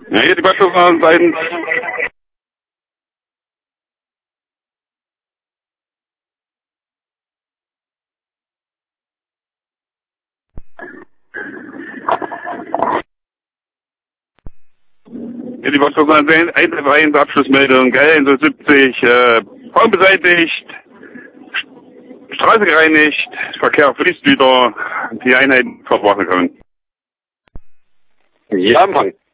Ja, hier die Backstoffseiten. Hier die Backstoffseiten, 1 Abschlussmeldung, gell, so 70, Baum beseitigt, Straße gereinigt, Verkehr fließt wieder, die Einheiten verbrachen können. Ja, Mann.